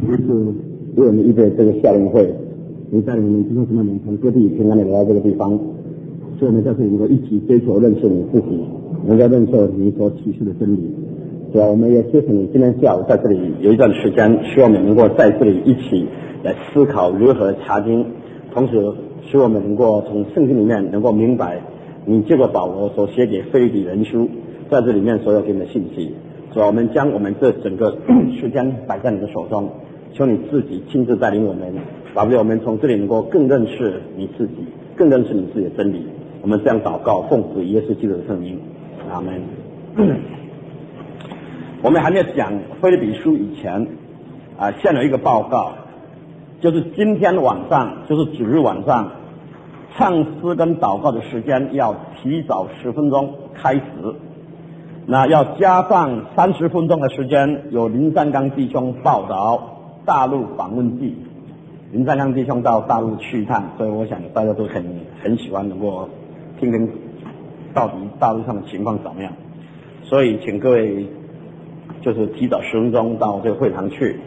是为我们预备这个夏令会，你带领我们弟兄姊妹们从各地平安的来到这个地方，所以我们在这里能够一起追求认识你自己，能够认识你所启示的真理。主要我们也谢谢你今天下午在这里有一段时间，希望我们能够在这里一起来思考如何查经，同时使我们能够从圣经里面能够明白你这个保罗所写给腓立比人书在这里面所有给你的信息。主要我们将我们这整个时间摆在你的手中，求你自己亲自带领我们，保佑我们从这里能够更认识你自己，更认识你自己的真理。我们这样祷告，奉主耶稣基督的圣名，阿门。我们还没有讲腓立比书以前先有一个报告，就是今天晚上，就是主日晚上，唱诗跟祷告的时间要提早10分钟开始，那要加上30分钟的时间，有林三刚弟兄报道大陆访问记。林三刚弟兄到大陆去一趟，所以我想大家都很喜欢能够听听到底大陆上的情况怎么样，所以请各位就是提早10分钟到这个会堂去。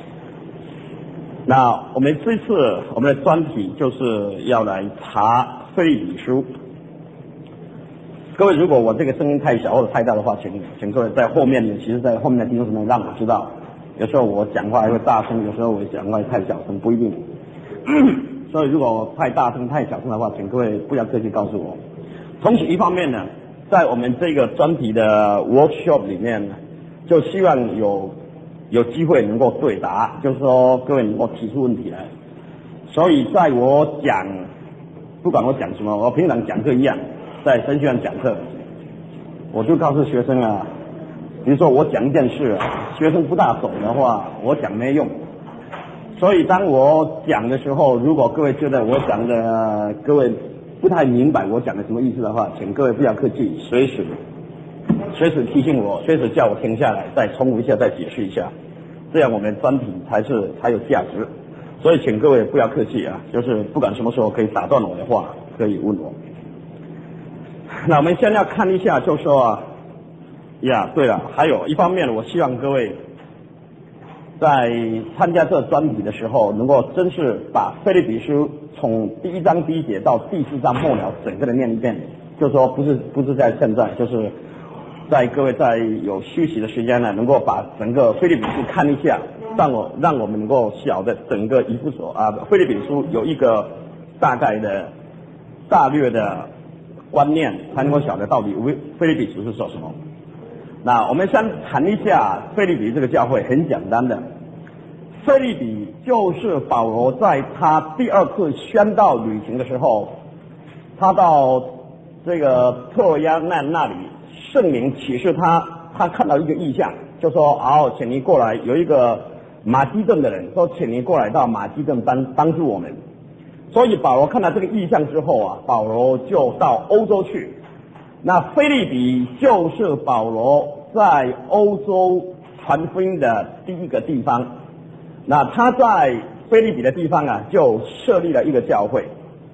那我们这次我们的专题就是要来查腓立比书。各位，如果我这个声音太小或者太大的话，请各位在后面，其实在后面的弟兄姊妹让我知道。有时候我讲话还会大声，有时候我讲话太小声，不一定。所以如果太大声太小声的话，请各位不要客气告诉我。同时一方面呢，在我们这个专题的 workshop 里面呢，就希望有机会能够对答，就是说各位能够提出问题来。所以在我讲，不管我讲什么，我平常讲课一样，在神学院讲课，我就告诉学生比如说我讲一件事学生不大懂的话，我讲没用。所以当我讲的时候，如果各位觉得我讲的各位不太明白我讲的什么意思的话，请各位不要客气，随时提醒我，随时叫我停下来，再重复一下，再解释一下，这样我们专题才有价值。所以请各位不要客气就是不管什么时候可以打断我的话，可以问我。那我们现在要看一下，就说对了，还有一方面，我希望各位在参加这专题的时候，能够真是把腓立比书从第1章第1节到第4章末了整个的念一遍，就是说不是在现在，就是在各位在有休息的时间呢，能够把整个腓立比书看一下，让我们能够晓得整个以弗所腓立比书有一个大概的大略的观念，才能够晓得到底腓立比书是说什么。那我们先谈一下腓立比这个教会，很简单的，腓立比就是保罗在他第2次宣道旅行的时候，他到这个特亚那里，圣灵启示他看到一个异象，就说请你过来，有一个马其顿的人说，请你过来到马其顿帮助我们。所以保罗看到这个异象之后保罗就到欧洲去。那腓立比就是保罗在欧洲传福音的第一个地方。那他在腓立比的地方就设立了一个教会。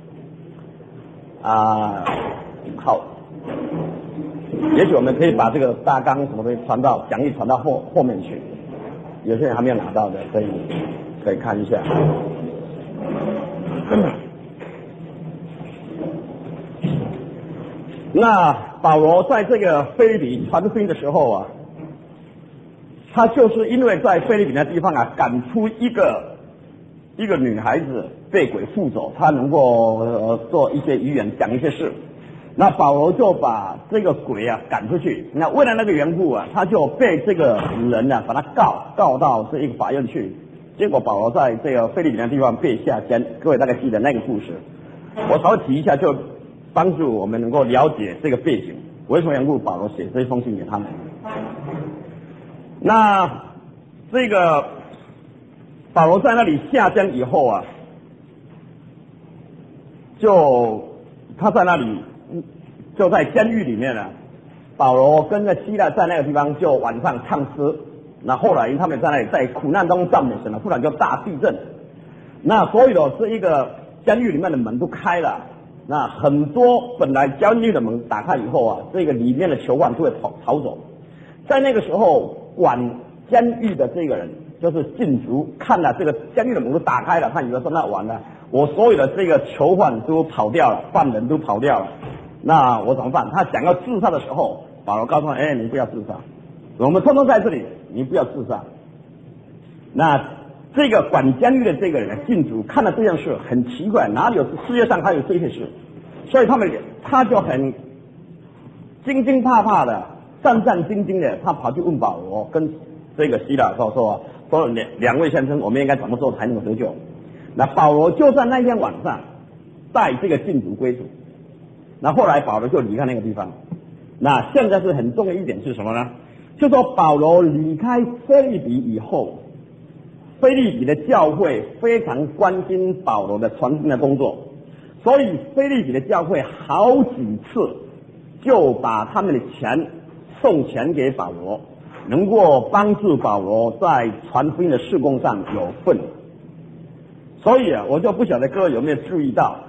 好，也许我们可以把这个大纲什么东西讲义传到后面去，有些人还没有拿到的，可以看一下。那保罗在这个腓立比传福音的时候他就是因为在腓立比那地方赶出一个女孩子被鬼附走，她能够做一些语言，讲一些事。那保罗就把这个鬼赶出去。那为了那个缘故他就被这个人把他告到这一个法院去。结果保罗在这个腓立比那地方被下监，各位大概记得那个故事。我稍微提一下，就帮助我们能够了解这个背景，为什么缘故保罗写这封信给他们。那这个保罗在那里下监以后他在那里就在监狱里面保罗跟着希腊在那个地方就晚上唱诗。那后来他们在那里在苦难中赞美神突然就大地震。那所有的这一个监狱里面的门都开了，那很多本来监狱的门打开以后这个里面的囚犯就会逃走。在那个时候，管监狱的这个人就是禁足，看了这个监狱的门都打开了，他以为说那完了，我所有的这个囚犯都跑掉了，犯人都跑掉了，那我怎么办？他想要自杀的时候，保罗告诉他：哎，你不要自杀，我们通通在这里，你不要自杀。那这个管监狱的这个人禁足看了这件事很奇怪，哪里有世界上还有这些事？所以他就很惊惊怕怕的、战战兢兢的，他跑去问保罗跟这个希腊说两位先生，我们应该怎么做才能够得救？那保罗就在那天晚上带这个禁足归主。那后来保罗就离开那个地方。那现在是很重要一点是什么呢？就说保罗离开腓立比以后，腓立比的教会非常关心保罗的传福音的工作，所以腓立比的教会好几次就把他们的钱送钱给保罗，能够帮助保罗在传福音的事工上有份。所以我就不晓得各位有没有注意到，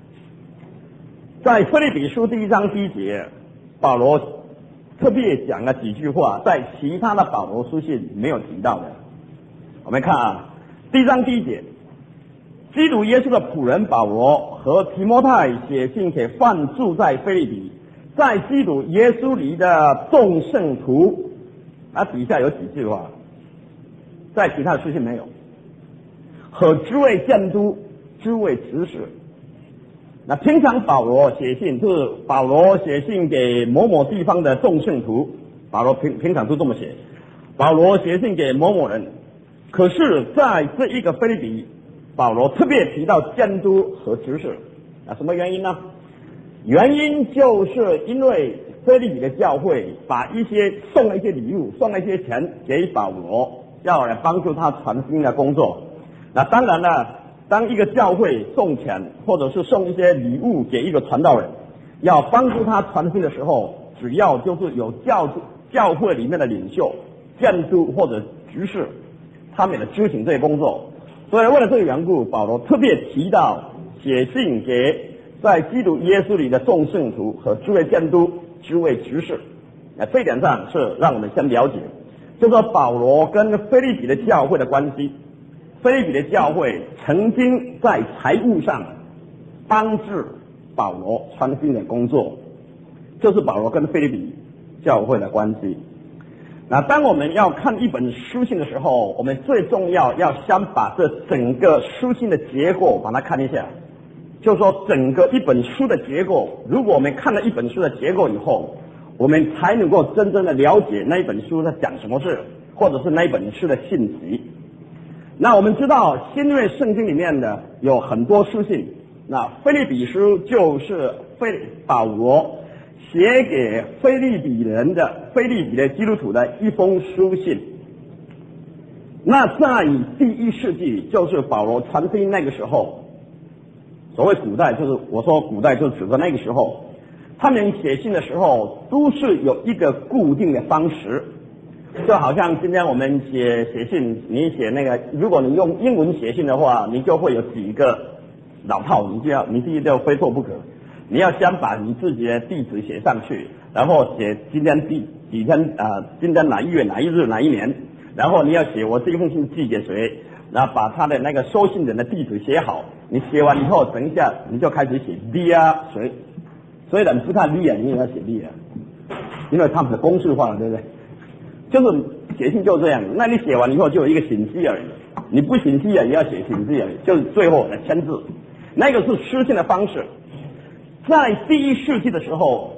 在腓立比书第1章第1节，保罗特别讲了几句话，在其他的保罗书信没有提到的。我们看第1章第1节，基督耶稣的仆人保罗和提摩太写信给凡住在腓立比，在基督耶稣里的众圣徒。底下有几句话，在其他的书信没有。和诸位监督、诸位执事。那平常保罗写信是保罗写信给某某地方的众圣徒，保罗平常都这么写。保罗写信给某某人，可是在这一个腓立比，保罗特别提到监督和执事。什么原因呢？原因就是因为腓立比的教会送了一些礼物，送了一些钱给保罗，要来帮助他传福音的工作。那当然了，当一个教会送钱或者是送一些礼物给一个传道人，要帮助他传福音的时候，只要就是有教会里面的领袖、监督或者执事，他们也执行这些工作。所以为了这个缘故，保罗特别提到写信给在基督耶稣里的众圣徒和诸位监督、诸位执事。这一点上是让我们先了解，就说保罗跟腓立比的教会的关系。腓立比的教会曾经在财务上帮助保罗传福音的工作，就是保罗跟腓立比教会的关系。那当我们要看一本书信的时候，我们最重要先把这整个书信的结构把它看一下。就是说整个一本书的结构，如果我们看了一本书的结构以后，我们才能够真正的了解那一本书在讲什么事，或者是那一本书的信息。那我们知道新约圣经里面的有很多书信，那腓立比书就是保罗写给腓立比的基督徒的一封书信。那在第1世纪，就是保罗传福音那个时候，所谓古代，就是我说古代就是指的那个时候，他们写信的时候都是有一个固定的方式。就好像今天我们写信，你写那个，如果你用英文写信的话，你就会有几个老套，你自己就非错不可。你要先把你自己的地址写上去，然后写今天几天今天哪一月哪一日哪一年，然后你要写我这封信寄给谁，然后把他的那个收信人的地址写好。你写完以后，等一下你就开始写 Dear 谁，所以你不看 Dear 你也要写 Dear， 因为他们是公式化了，对不对？就是写信就这样，那你写完以后就有一个信息而已，你不信息也要写信息而已，就是最后的签字，那个是书信的方式。在第1世纪的时候，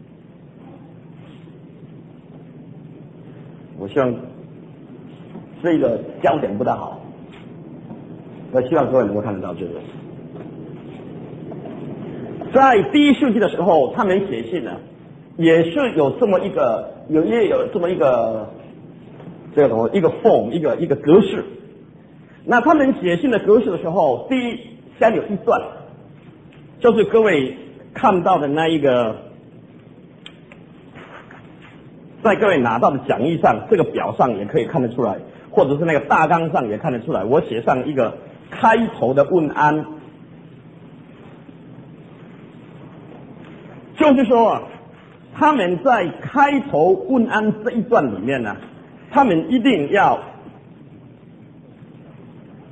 我希望这个焦点不大好，我希望各位能够看得到这个。在第1世纪的时候，他们写信呢，也是有这么一个。有这么一个这个什么一个 form 一个格式。那他们写信的格式的时候，第一先有一段，就是各位看到的那一个，在各位拿到的讲义上，这个表上也可以看得出来，或者是那个大纲上也看得出来。我写上一个开头的问安，就是说他们在开头问安这一段里面呢，他们一定要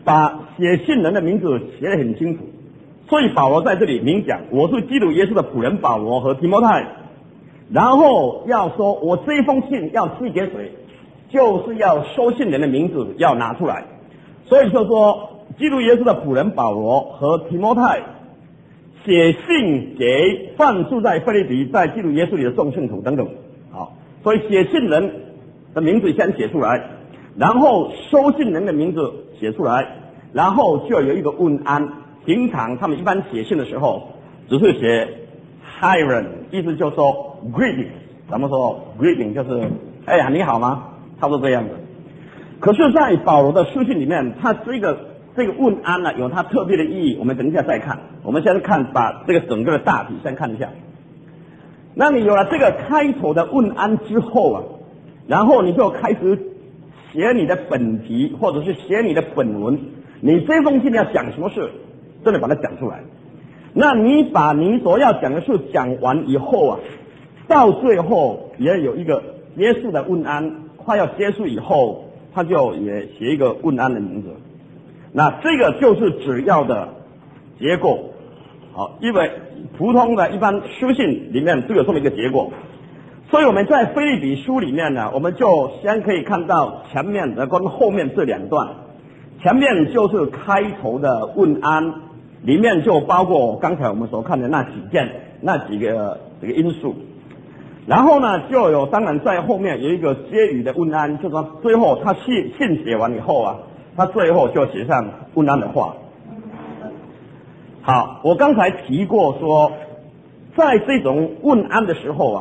把写信人的名字写得很清楚。所以保罗在这里明讲，我是基督耶稣的仆人保罗和提摩太，然后要说我这一封信要寄给谁，就是要收信人的名字要拿出来。所以就说基督耶稣的仆人保罗和提摩太写信给凡住在腓立比在基督耶稣里的众圣徒等等。好，所以写信人的名字先写出来，然后收信人的名字写出来，然后就有一个问安。平常他们一般写信的时候只是写 Hiram， 意思就是说 greeting， 咱们说 greeting 就是哎呀你好吗，差不多这样子。可是在保罗的书信里面，他这个问安呢有它特别的意义，我们等一下再看。我们先看把这个整个的大体先看一下。那你有了这个开头的问安之后啊，然后你就开始写你的本题或者是写你的本文，你这封信要讲什么事，真的把它讲出来。那你把你所要讲的事讲完以后啊，到最后也有一个结束的问安，快要结束以后，他就也写一个问安的名字。那这个就是主要的结构。好，因为普通的一般书信里面都有这么一个结构，所以我们在腓立比书里面呢，我们就先可以看到前面的跟后面这两段。前面就是开头的问安，里面就包括刚才我们所看的那几个这个因素。然后呢，就有当然在后面有一个结语的问安，就是说最后他信写完以后啊，他最后就写上问安的话。好，我刚才提过说，在这种问安的时候啊，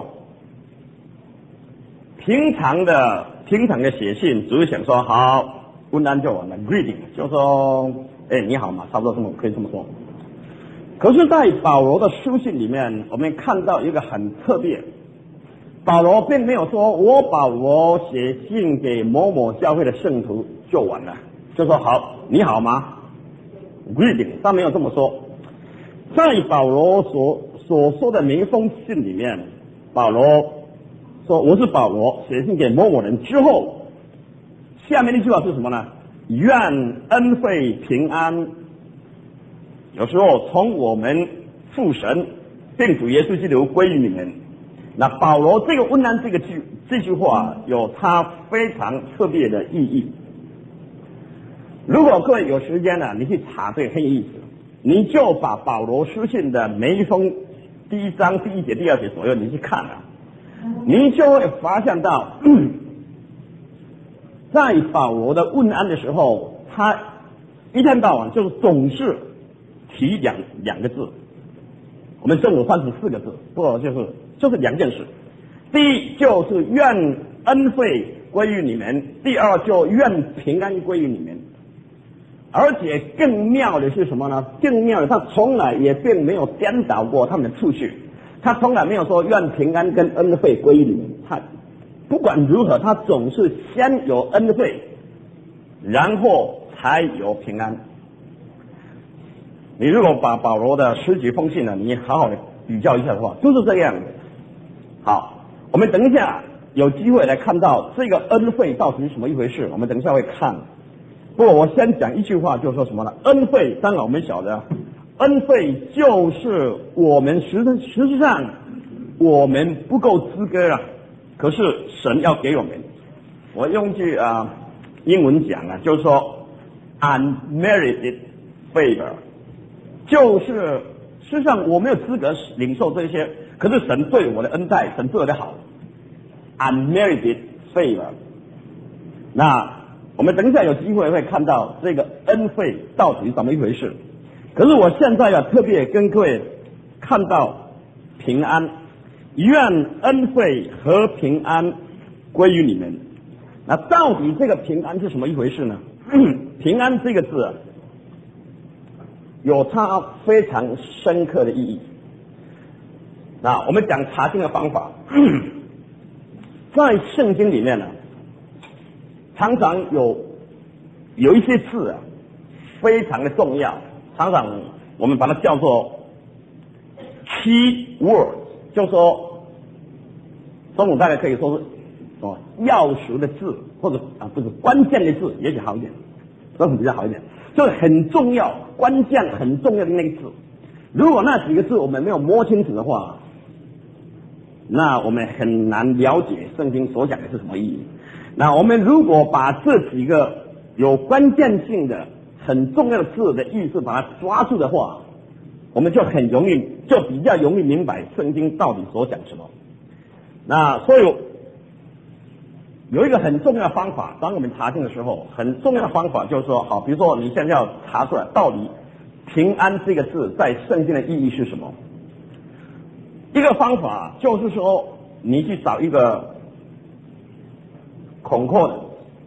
平常的写信只是想说好。问安就完了 ，greeting 就说，哎，你好嘛，差不多这么可以这么说。可是，在保罗的书信里面，我们看到一个很特别，保罗并没有说我保罗写信给某某教会的圣徒就完了，就说好，你好吗 ，greeting， 他没有这么说。在保罗所说的每一封信里面，保罗说我是保罗，写信给某某人之后。下面那句话是什么呢？愿恩惠平安，有时候从我们父神并主耶稣基督归于你们。那保罗这个问安这句话有它非常特别的意义。如果各位有时间呢，你去查这个很有意思，你就把保罗书信的每一封第一章第一节第二节左右你去看啊，你就会发现到在保罗的问安的时候，他一天到晚就是总是提两个字，我们中文翻成4个字，不过就是两件事。第一就是愿恩惠归于你们，第二就愿平安归于你们。而且更妙的是什么呢？更妙的，他从来也并没有颠倒过他们的次序，他从来没有说愿平安跟恩惠归于你们，他不管如何，他总是先有恩惠，然后才有平安。你如果把保罗的10几封信呢，你好好的比较一下的话，就是这个样子。好，我们等一下有机会来看到这个恩惠到底是什么一回事，我们等一下会看。不过我先讲一句话，就是说什么呢？恩惠，当然我们晓得，恩惠就是我们实际上我们不够资格啊。可是神要给我们，我用句英文讲啊，就是说 unmerited favor， 就是实际上我没有资格领受这些，可是神对我的恩待，神对我的好 ，unmerited favor。那我们等一下有机会会看到这个恩惠到底是怎么一回事。可是我现在要特别跟各位看到平安。愿恩惠和平安归于你们。那到底这个平安是什么一回事呢？平安这个字有它非常深刻的意义。那我们讲查经的方法，在圣经里面呢，常常有一些字啊，非常的重要，常常我们把它叫做 key word， 就说中文大概可以说是钥匙的字，或者不是关键的字，也许好一点。 这种比较好一点，就是很重要、关键很重要的那个字。如果那几个字我们没有摸清楚的话，那我们很难了解圣经所讲的是什么意义。那我们如果把这几个有关键性的、很重要的字的意思把它抓住的话，我们就比较容易明白圣经到底所讲什么。那所以有一个很重要的方法，当我们查经的时候，很重要的方法就是说，好，比如说你现在要查出来到底平安这个字在圣经的意义是什么。一个方法就是说，你去找一个孔括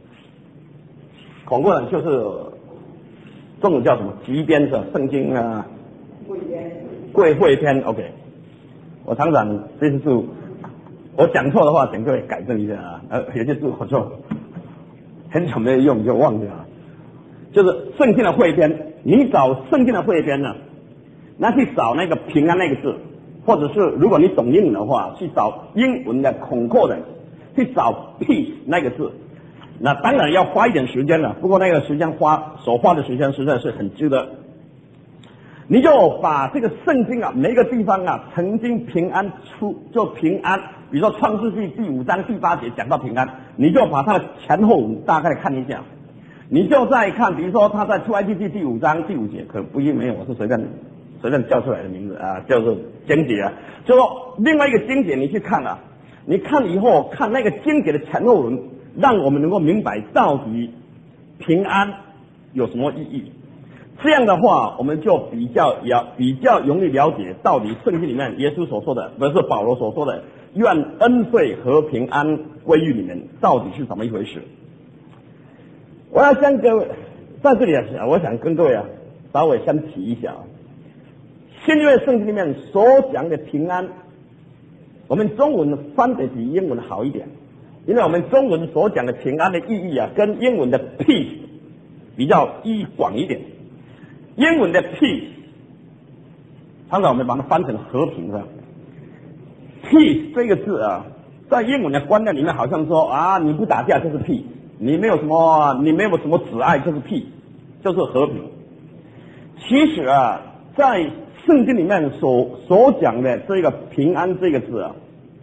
的就是这种叫什么集编的圣经啊，贵会篇 OK。 我常常这些字我讲错的话请各位改正一下啊，有些字我就很久没有用就忘记了。就是圣经的汇编，你找圣经的汇编呢，那去找那个平安那个字，或者是如果你懂英文的话，去找英文的孔括的，去找 peace 那个字。那当然要花一点时间了，不过那个时间所花的时间实在是很值得。你就把这个圣经啊，每一个地方啊，曾经平安就平安，比如说创世纪第5章第8节讲到平安，你就把它的前后文大概看一下，你就再看，比如说他在出埃及记第5章第5节，可不一没有，我是随便叫出来的名字啊，叫做经节啊，就说另外一个经节你去看啊，你看以后看那个经节的前后文，让我们能够明白到底平安有什么意义。这样的话，我们就比较容易了解到底圣经里面耶稣所说的，不是保罗所说的愿恩惠和平安归于你们，到底是怎么一回事。我要向各位在这里啊，我想跟各位啊稍微先提一下啊，新约圣经里面所讲的平安，我们中文翻得比英文好一点，因为我们中文所讲的平安的意义啊，跟英文的 peace 比较意义广一点。英文的 peace 常常我们把它翻成和平的 peace 这个字啊，在英文的观念里面好像说啊，你不打架就是 peace， 你没有什么阻碍就是 peace， 就是和平。其实啊，在圣经里面所讲的这个平安这个字啊，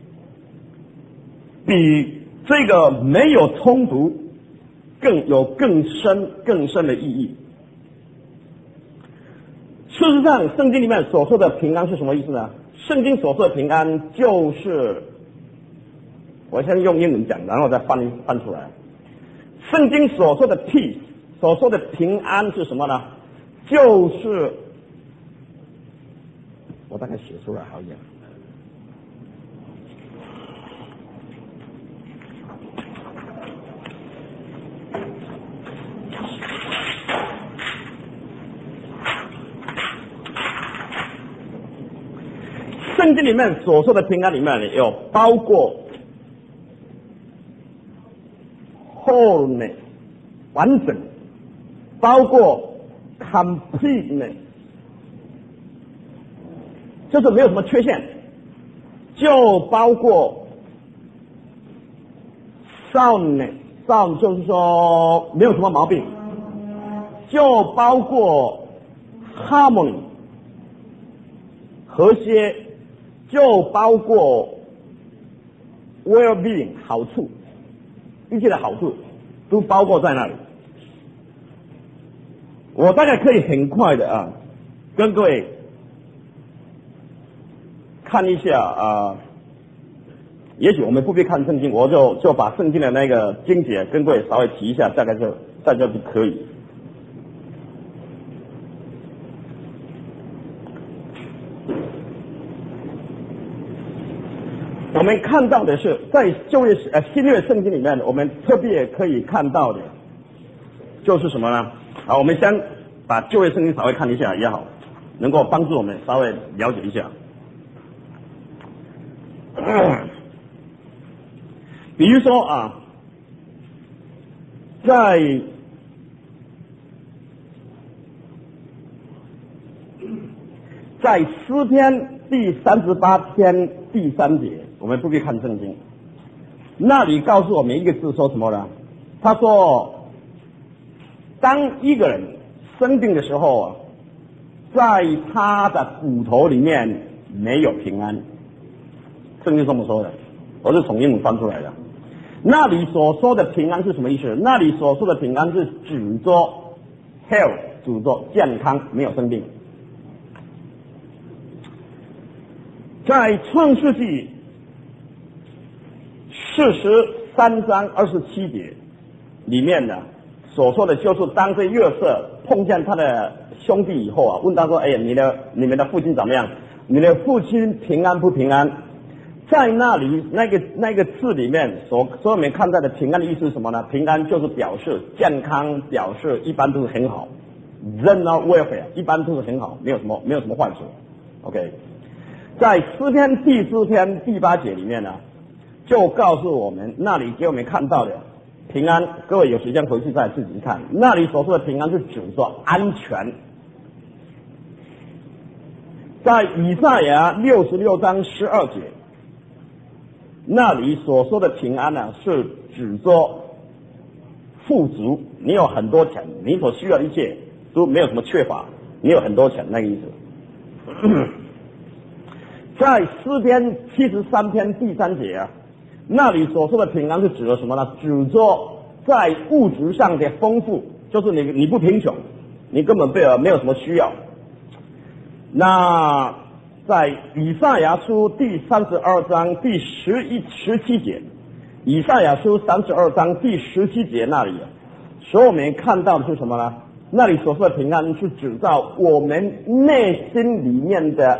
比这个没有冲突更深的意义。事实上，圣经里面所说的平安是什么意思呢？圣经所说的平安就是，我先用英文讲，然后再翻出来。圣经所说的 peace， 所说的平安是什么呢？就是我大概写出来好一点。圣经里面所说的平安里面有包括 wholeness 完整，包括 completeness 就是没有什么缺陷，就包括 soundness sound 就是说没有什么毛病，就包括 harmony 和谐，就包括 well-being 好处，一切的好处都包括在那里。我大概可以很快的啊，跟各位看一下啊，也许我们不必看圣经，我就把圣经的那个经节跟各位稍微提一下，大概就可以。我们看到的是在新约圣经里面，我们特别可以看到的就是什么呢？好，我们先把旧约圣经稍微看一下也好，能够帮助我们稍微了解一下。比如说啊，在诗篇第38篇第3节，我们不必看圣经，那里告诉我们一个字说什么呢？他说当一个人生病的时候啊，在他的骨头里面没有平安，圣经这么说的，我是从英文翻出来的。那里所说的平安是什么意思？那里所说的平安是指着 health， 指着健康，没有生病。在创世纪43章27节里面呢，所说的就是当这约瑟碰见他的兄弟以后啊，问他说：“哎呀，你们的父亲怎么样？你的父亲平安不平安？”在那里那个字里面所我们看到的平安的意思是什么呢？平安就是表示健康，表示一般都是很好 ，general welfare 一般都是很好，没有什么坏处。OK， 在诗篇第4篇第8节里面呢，就告诉我们那里给我们看到的平安，各位有时间回去再自己看，那里所说的平安是指说安全。在以赛亚66章12节。那里所说的平安呢，是指着富足，你有很多钱，你所需要的一切都没有什么缺乏，你有很多钱那个意思。在诗篇73篇第3节啊，那里所说的平安是指的什么呢？指着在物质上的丰富，就是你不贫穷，你根本没有什么需要。那在以赛亚书第32章第17节，以赛亚书32章第17节那里，所以我们看到的是什么呢？那里所说的平安是指到我们内心里面的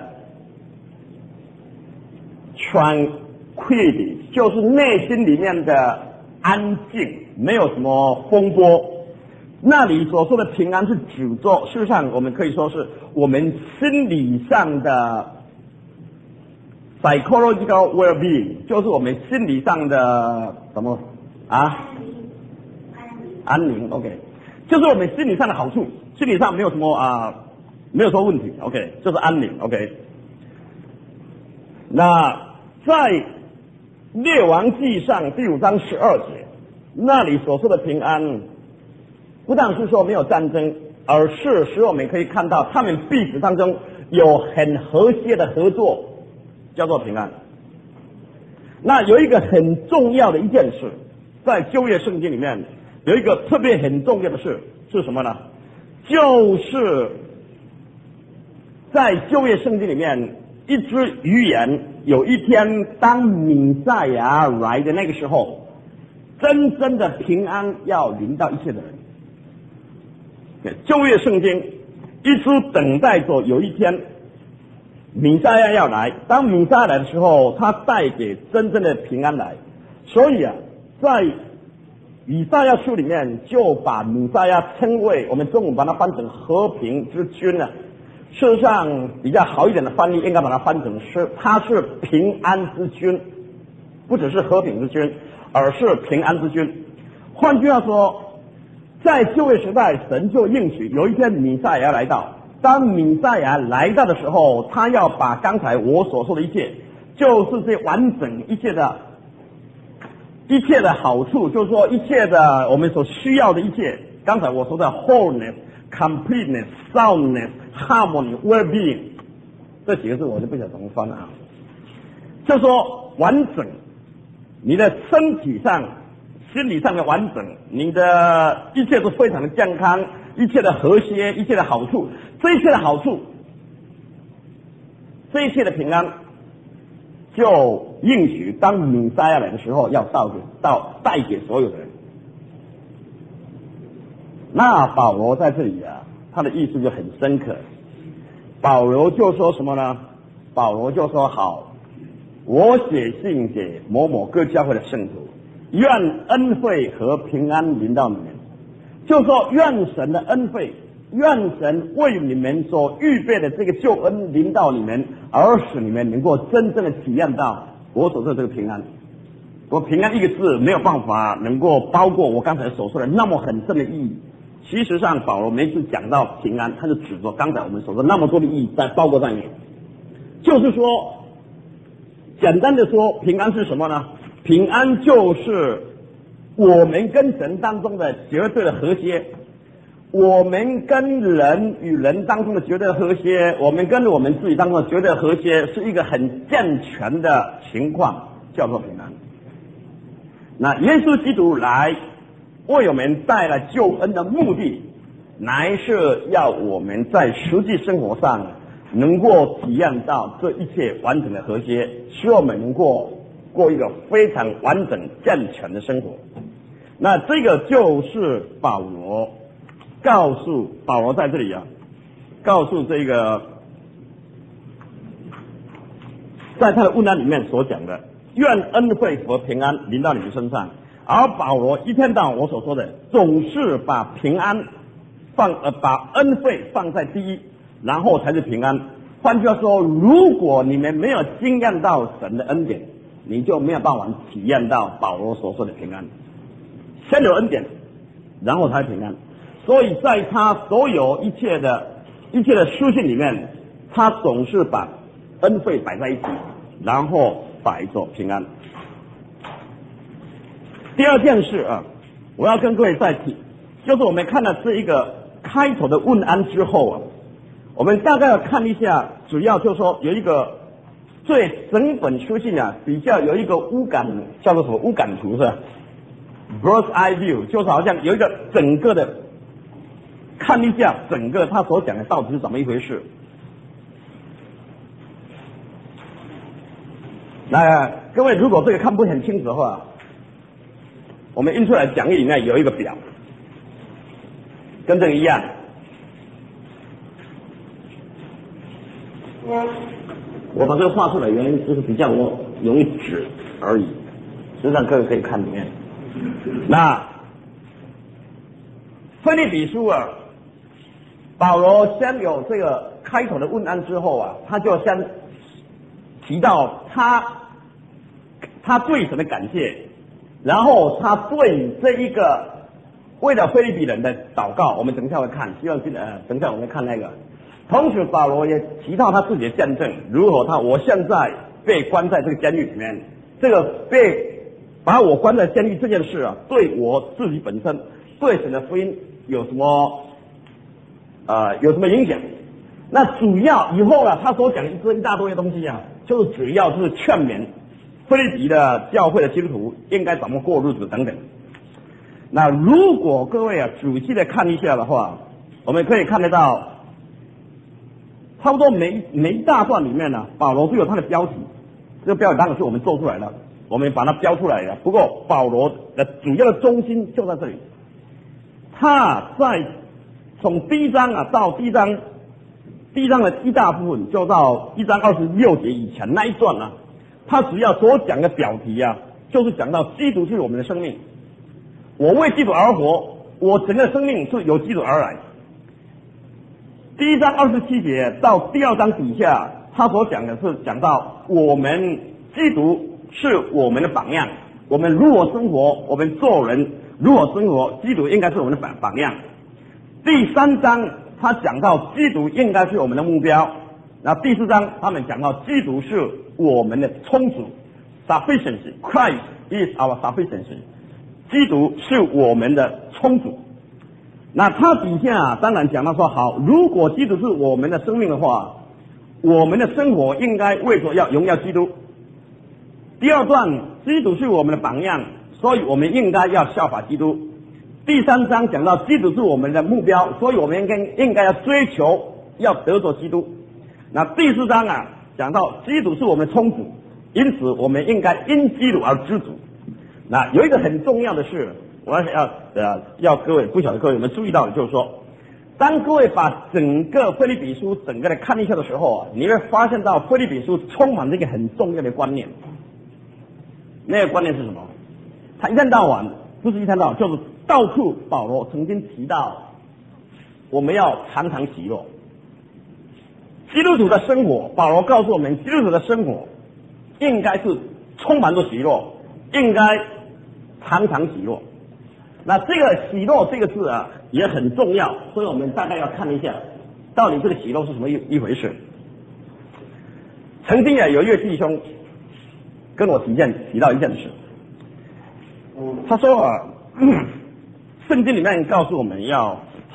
tranquility， 就是内心里面的安静，没有什么风波。那里所说的平安是指着，事实上我们可以说是我们心理上的 psychological well-being， 就是我们心理上的什么啊？安宁 ，OK， 就是我们心理上的好处，心理上没有什么没有什么问题 ，OK， 就是安宁 ，OK。那在列王纪上第5章12节，那里所说的平安，不但是说没有战争，而是使我们可以看到他们彼此当中有很和谐的合作，叫做平安。那有一个很重要的一件事，在旧约圣经里面有一个特别很重要的事是什么呢？就是在旧约圣经里面，一只预言，有一天当弥赛亚来的那个时候，真正的平安要临到一切的人。旧约圣经一直等待着有一天弥赛亚要来，当弥赛亚来的时候，他带给真正的平安来。所以在以赛亚书里面就把弥赛亚称为，我们中文把它翻成和平之君呢。事实上比较好一点的翻译应该把它翻成是他是平安之君，不只是和平之君，而是平安之君。换句话说，在旧约时代，神就应许有一天弥赛亚来到。当弥赛亚来到的时候，他要把刚才我所说的一切，就是这完整一切的好处，就是说一切的我们所需要的一切，刚才我说的 wholeness、completeness、soundness、harmony、well-being 这几个字我就不晓得怎么翻了就是说完整，你的身体上、心理上的完整，你的一切都非常的健康，一切的和谐，一切的好处，这一切的好处，这一切的平安，就应许当弥赛亚来的时候要带给所有的人。那保罗在这里他的意思就很深刻。保罗就说什么呢？保罗就说：好，我写信给某某各教会的圣徒，愿恩惠和平安临到你们。就说愿神的恩惠，愿神为你们所预备的这个救恩临到你们，而使你们能够真正的体验到我所说的这个平安。我平安一个字没有办法能够包括我刚才所说的那么很深的意义。其实上保罗每次讲到平安，他就指着刚才我们所说那么多的意义在包括在里面。就是说简单的说，平安是什么呢？平安就是我们跟神当中的绝对的和谐， 我们跟人与人当中的绝对和谐，我们跟我们自己当中的绝对和谐，是一个很健全的情况，叫做平安。那耶稣基督来为我们带来救恩的目的，乃是要我们在实际生活上能够体验到这一切完整的和谐，使我们能够过一个非常完整健全的生活。那这个就是保罗在这里告诉这个在他的问安里面所讲的，愿恩惠和平安临到你们身上。而保罗一天到晚我所说的，总是把平安把恩惠放在第一，然后才是平安。换句话说，如果你们没有经验到神的恩典，你就没有办法体验到保罗所说的平安。先有恩典，然后才平安。所以在他所有一切的书信里面，他总是把恩惠摆在一起，然后摆着平安。第二件事我要跟各位再提，就是我们看到这一个开头的问安之后我们大概要看一下，主要就是说有一个对整本书信比较有一个乌感，叫做什么乌感图是吧？ Bird's eye view， 就是好像有一个整个的看一下整个他所讲的到底是怎么一回事。那各位如果这个看不很清楚的话，我们印出来讲义里面有一个表，跟这个一样。我把这个画出来原因就是比较容易指而已，实际上各位可以看里面。那腓立比书保罗先有这个开头的问安之后他就先提到他对神的感谢，然后他对这一个为了腓立比人的祷告，我们等一下会看，希望等一下我们看那个。同时保罗也提到他自己的见证，如何我现在被关在这个监狱里面，这个把我关在监狱这件事对我自己本身对神的福音有什么影响。那主要以后他所讲一大堆的东西就是主要是劝勉腓立比的教会的基督徒应该怎么过日子等等。那如果各位仔细的看一下的话，我们可以看得到差不多每一大段里面保罗都有他的标题，这个标题当然是我们做出来的，我们把它标出来了。不过保罗的主要的中心就在这里，他在从第一章到第一章的一大部分，就到1章26节以前那一段他主要所讲的表题就是讲到基督是我们的生命，我为基督而活，我整个生命是由基督而来。第1章27节到第2章底下，他所讲的是讲到我们基督是我们的榜样，我们如何生活，我们做人如何生活，基督应该是我们的榜样。第3章他讲到基督应该是我们的目标，然后第4章他们讲到基督是我们的充足 sufficiency， Christ is our sufficiency， 基督是我们的充足。那他底下当然讲到说，好，如果基督是我们的生命的话，我们的生活应该为着要荣耀基督。第2段，基督是我们的榜样，所以我们应该要效法基督。第3章讲到基督是我们的目标，所以我们应该要追求要得着基督。那第4章讲到基督是我们的充足，因此我们应该因基督而知足。那有一个很重要的事，我要各位，不晓得各位有没有注意到，就是说，当各位把整个腓立比书整个的看一下的时候你会发现到腓立比书充满这个很重要的观念。那个观念是什么？他一天到晚，不是一天到晚，就是到处保罗曾经提到，我们要常常喜乐。基督徒的生活，保罗告诉我们，基督徒的生活应该是充满着喜乐，应该常常喜乐。那这个喜乐这个字也很重要，所以我们大概要看一下，到底这个喜乐是什么一回事。曾经有一位弟兄跟我提到一件事，他说圣经里面告诉我们要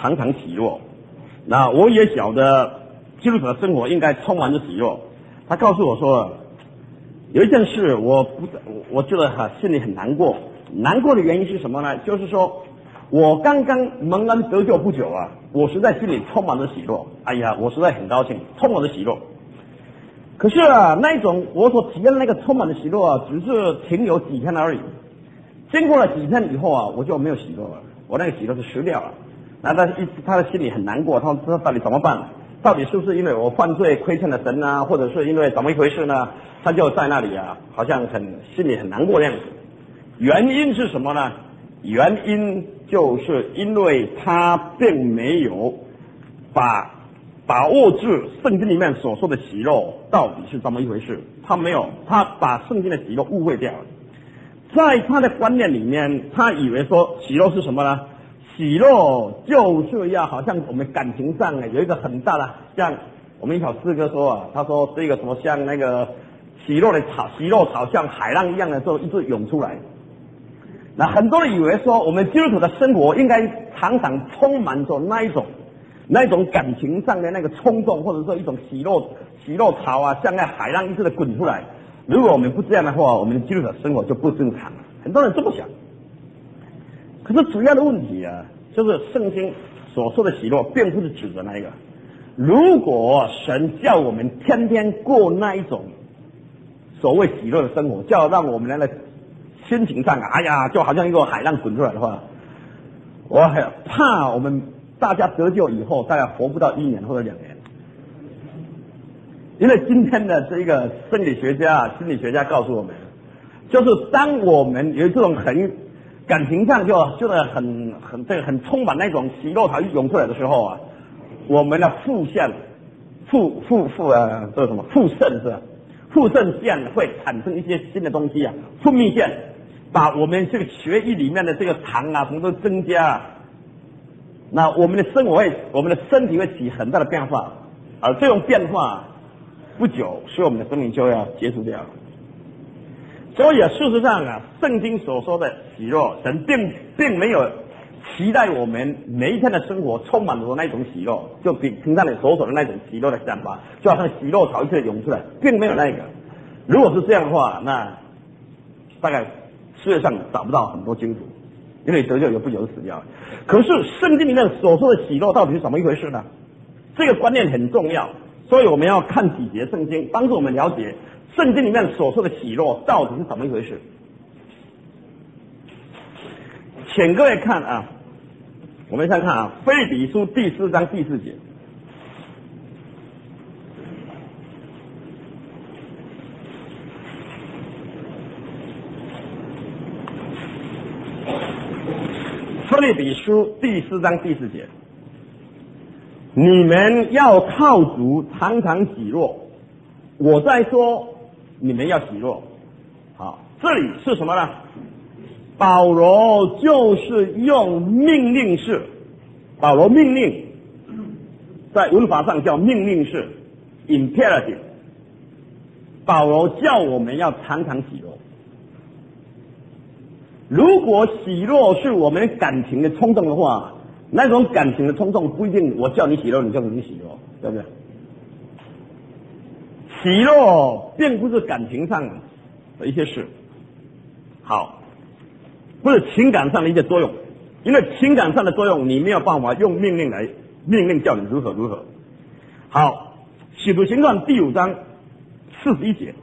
常常喜乐。那我也晓得基督徒的生活应该充满着喜乐。他告诉我说，有一件事我觉得心里很难过。难过的原因是什么呢？就是说我刚刚蒙恩得救不久啊，我实在心里充满着喜乐。哎呀，我实在很高兴，充满着喜乐。可是啊，那一种我所体验的那个充满的喜乐啊，只是停留几天而已。经过了几天以后啊，我就没有喜乐了，我那个喜乐就失掉了。那他的心里很难过，他到底怎么办？到底是不是因为我犯罪亏欠了神啊，或者是因为怎么一回事呢？他就在那里啊，好像心里很难过的样子。原因是什么呢？原因就是因为他并没有把握住圣经里面所说的喜乐到底是怎么一回事。他把圣经的喜乐误会掉了。在他的观念里面，他以为说喜乐是什么呢？喜乐就是要好像我们感情上有一个很大的，像我们一首诗歌说啊，他说这个什么像那个喜乐草像海浪一样的时候一直涌出来。那很多人以为说我们基督徒的生活应该常常充满着那一种感情上的那个冲动，或者说一种喜乐潮啊，像那海浪一直的滚出来。如果我们不这样的话，我们的基督徒的生活就不正常了。很多人这么想。可是主要的问题啊，就是圣经所说的喜乐并不是指着那一个。如果神叫我们天天过那一种所谓喜乐的生活，叫让我们的心情上哎呀就好像一个海浪滚出来的话，我很怕我们大家得救以后大概活不到1年或者2年。因为今天的这个心理学家告诉我们，就是当我们有这种感情上就是很充满那种喜乐潮涌出来的时候啊，我们的副肾会产生一些新的东西啊，分泌腺把我们这个血液里面的这个糖啊什么都增加啊，那我们的身体会起很大的变化，而这种变化不久使我们的生命就要结束掉了。所以啊，事实上啊，圣经所说的喜乐，神并没有期待我们每一天的生活充满着那种喜乐，就平常你所说的那种喜乐的想法，就好像喜乐潮一直涌出来，并没有那个。如果是这样的话，那大概世界上找不到很多基督徒，因为得救有不久就死掉了。可是圣经里面所说的喜乐到底是怎么一回事呢？这个观念很重要，所以我们要看几节圣经，帮助我们了解圣经里面所说的喜乐到底是怎么一回事。请各位看啊，我们先看啊，腓立比书第4章第4节。腓立比书第4章第4节，你们要靠主常常喜乐。我在说你们要喜乐。好，这里是什么呢？保罗就是用命令式，保罗命令，在文法上叫命令式 imperative。保罗叫我们要常常喜乐。如果喜乐是我们感情的冲动的话，那种感情的冲动不一定我叫你喜乐你就能喜乐，对不对？喜乐并不是感情上的一些事，好，不是情感上的一些作用，因为情感上的作用你没有办法用命令叫你如何如何。好，使徒行传第5章41节。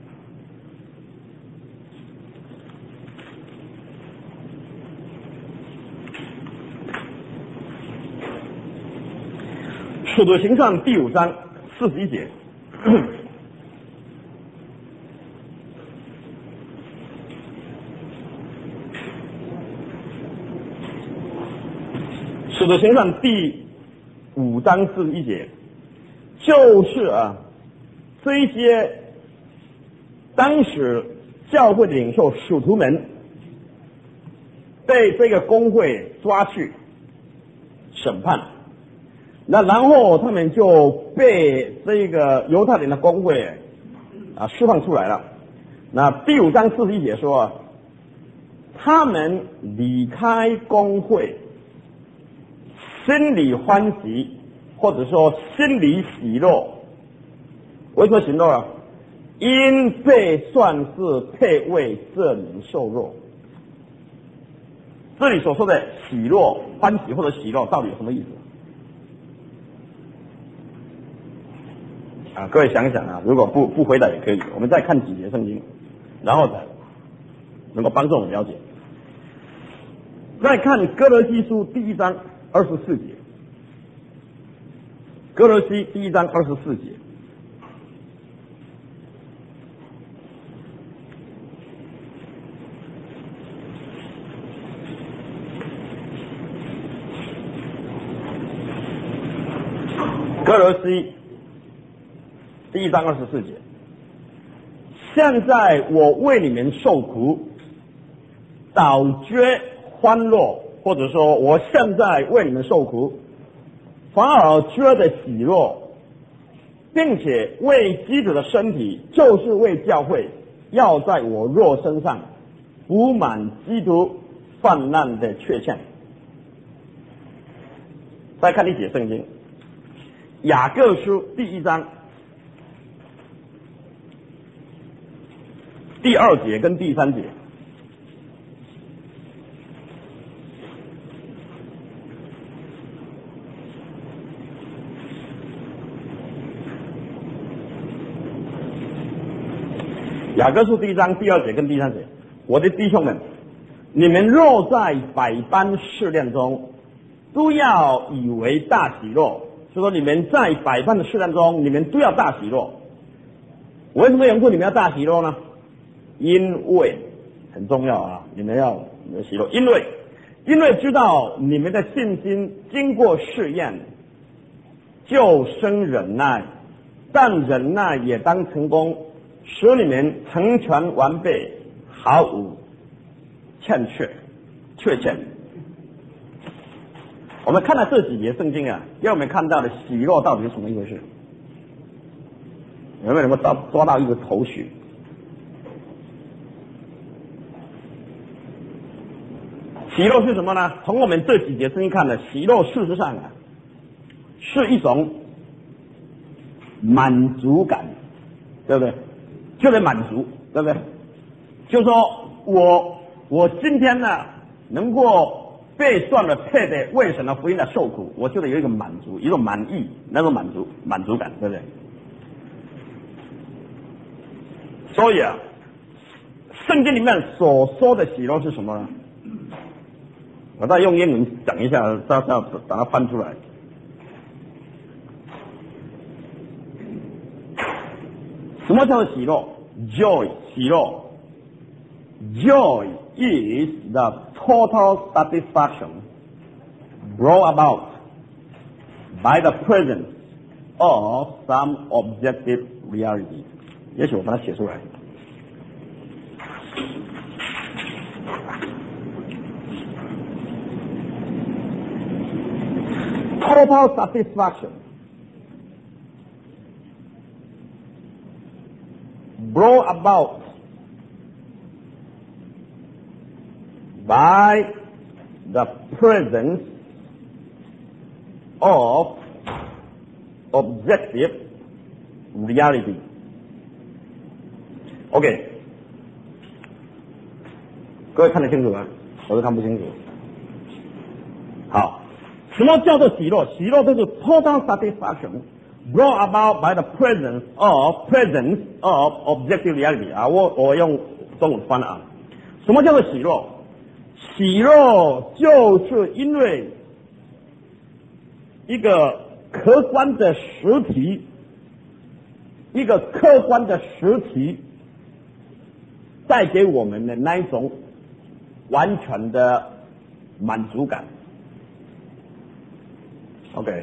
使徒行传第5章41节。使徒行传第5章41节，就是啊，这一些当时教会的领袖使徒们被这个公会抓去审判，那然后他们就被这个犹太人的公会释放出来了。那第5章41节说，他们离开公会， 心里欢喜，或者说心里喜乐。为什么喜乐啊？因被算是配为这灵受肉。这里所说的喜乐、欢喜或者喜乐，到底有什么意思？各位想一想啊，如果不回答也可以，我们再看几节圣经，然后再能够帮助我们了解。再看哥罗西书第1章24节，哥罗西第1章24节。哥罗西第1章24节，现在我为你们受苦，倒觉欢乐，或者说我现在为你们受苦，反而觉得喜乐，并且为基督的身体，就是为教会，要在我肉身上补满基督泛滥的缺陷。再看一节圣经，雅各书第1章第2节跟第3节。雅各书第1章第2节跟第3节，我的弟兄们，你们若在百般试炼中，都要以为大喜乐。就说你们在百般的试炼中，你们都要大喜乐。为什么缘故你们要大喜乐呢？因为很重要啊，你们要喜乐，因为知道你们的信心经过试验，就生忍耐，但忍耐也当成功，使你们成全完备，毫无欠欠。我们看到这几节圣经啊，让我们看到的喜乐到底是什么一回事？有没有能够抓到一个头绪？喜乐是什么呢？从我们这几节圣经看的，喜乐事实上啊，是一种满足感，对不对？就是满足，对不对？就是说我今天呢，能够被算了配的为神的福音的受苦，我觉得有一个满足，一种满意，那种满足感，对不对？所以啊，圣经里面所说的喜乐是什么呢？我再用英文讲一下，再把它翻出来。什么叫做喜乐 ？Joy， 喜乐。Joy is the total satisfaction brought about by the presence of some objective reality。也许我把它写出来。Total satisfaction brought about by the presence of objective reality. OK， 各位看得清楚吗？我是看不清楚。好，什么叫做喜乐？喜乐就是 total satisfaction brought about by the presence of objective reality 啊，我用中文翻啊。什么叫做喜乐？喜乐就是因为一个客观的实体，带给我们的那一种完全的满足感。OK，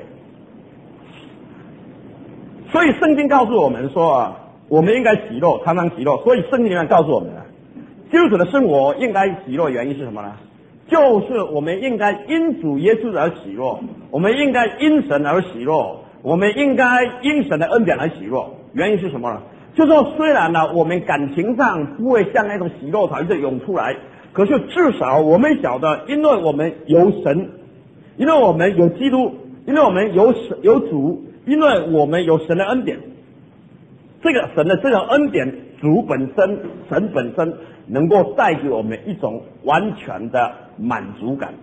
所以圣经告诉我们说啊，我们应该喜乐，常常喜乐。所以圣经里面告诉我们啊，基督徒的生活应该喜乐，原因是什么呢？就是我们应该因主耶稣而喜乐，我们应该因神而喜乐，我们应该因神的恩典而喜乐。原因是什么呢？就说虽然呢，我们感情上不会像那种喜乐潮一直涌出来，可是至少我们晓得，因为我们有神， 因为我们有基督，因为我们有主，因为我们有神的恩典。这个神的这种恩典，主本身、神本身能够带给我们一种完全的满足感。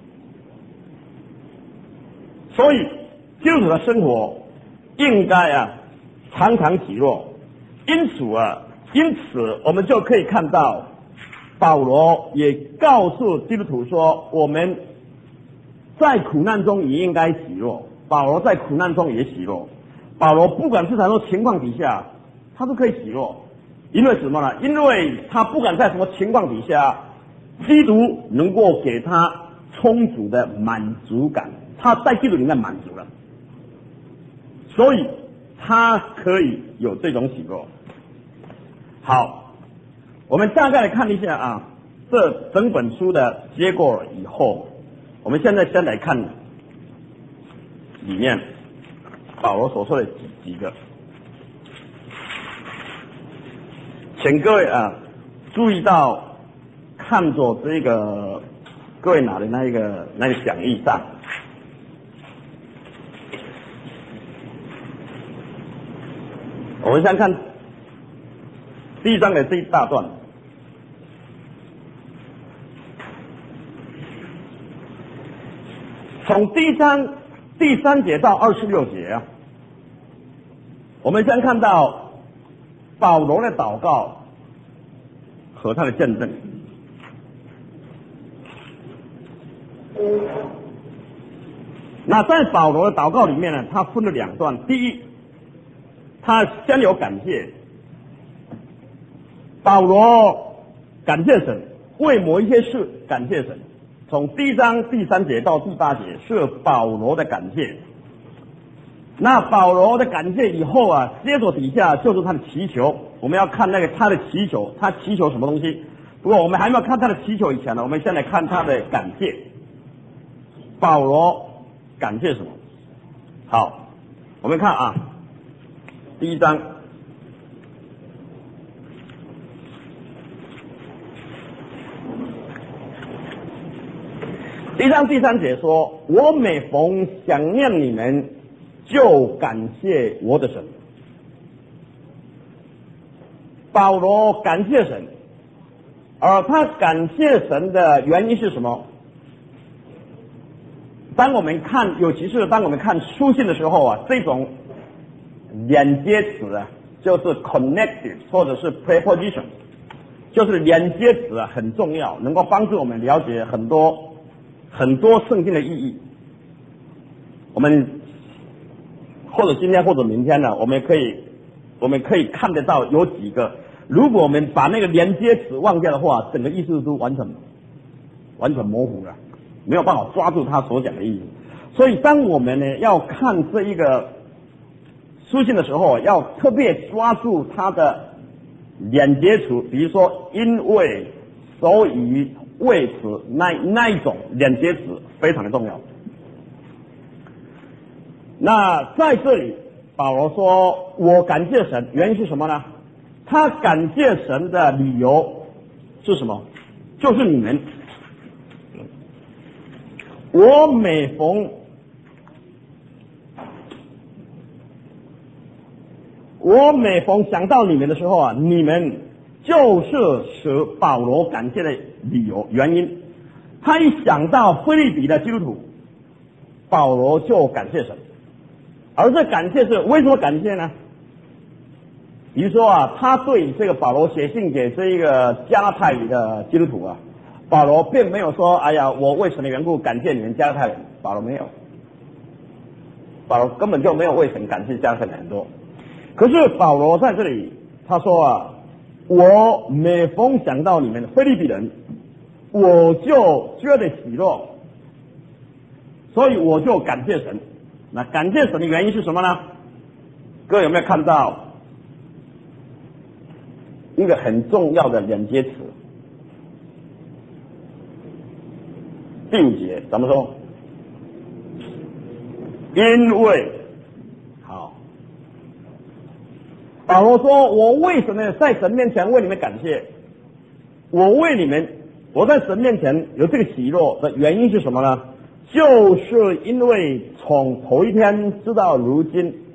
所以基督徒的生活应该常常喜乐。因此我们就可以看到保罗也告诉基督徒说，我们在苦难中也应该喜乐。保罗在苦难中也喜乐。保罗不管是在什么情况底下，他都可以喜乐。因为什么呢？因为他不管在什么情况底下，基督能够给他充足的满足感，他在基督里面满足了，所以他可以有这种喜乐。好，我们大概来看一下这整本书的结果以后，我们现在先来看里面保罗所说的几个，请各位注意到看着这个各位拿的那个讲义上，我们先看第一章的这一大段，从第一章第3节到26节我们先看到保罗的祷告和他的见证。那在保罗的祷告里面呢，他分了2段。第一，他先有感谢，保罗感谢神，为某一些事感谢神。从第一章第3节到第8节是保罗的感谢。那保罗的感谢以后接着底下就是他的祈求。我们要看他的祈求，他祈求什么东西？不过我们还没有看他的祈求以前呢，我们先来看他的感谢。保罗感谢什么？好，我们看第一章第3节说，我每逢想念你们，就感谢我的神。保罗感谢神，而他感谢神的原因是什么？当我们看，尤其是当我们看书信的时候这种连接词就是 connective 或者是 preposition， 就是连接词很重要，能够帮助我们了解很多圣经的意义。我们或者今天或者明天呢，我们可以看得到有几个，如果我们把那个连接词忘掉的话，整个意思都完全模糊了，没有办法抓住他所讲的意思。所以当我们呢要看这一个书信的时候，要特别抓住它的连接词，比如说因为、所以、为此，那一种连接词非常的重要。那在这里保罗说我感谢神，原因是什么呢？他感谢神的理由是什么？就是你们。我每逢想到你们的时候你们就是使保罗感谢的理由原因。他一想到腓立比的基督徒，保罗就感谢神。而这感谢是为什么感谢呢？比如说他对这个保罗写信给这个加拉太的基督徒保罗并没有说哎呀我为神的缘故感谢你们加拉太人，保罗没有，保罗根本就没有为神感谢加拉太人很多。可是保罗在这里他说我每逢想到你们腓立比人，我就觉得喜乐，所以我就感谢神。那感谢神的原因是什么呢？各位有没有看到一个很重要的连接词？第5节怎么说？因为好，保罗说我为什么在神面前为你们感谢？我在神面前有这个喜乐的原因是什么呢？ 就是因为从头一天直到如今，